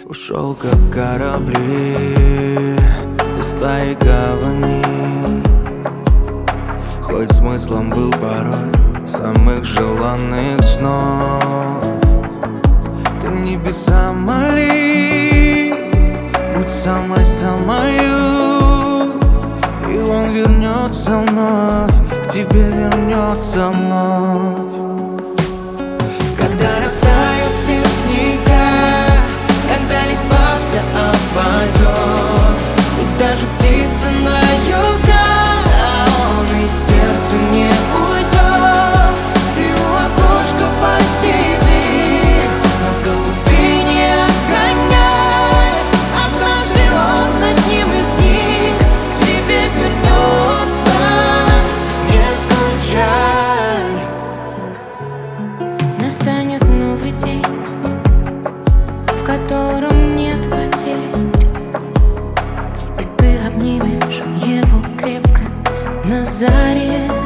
Ушел как корабли из твоей гавани. Хоть смыслом был порой самых желанных снов. Ты небеса моли, будь самой-самою, и он вернется вновь, к тебе вернется вновь. Когда растают все снега, когда листва вся опадет, и даже птицы на юга, он из сердца не уйдет. Ты у окошка посиди, на голубине огня, однажды он одним из них к тебе вернется. Не скучай. Настанет новый день, в котором нет потерь, и ты обнимешь его крепко на заре.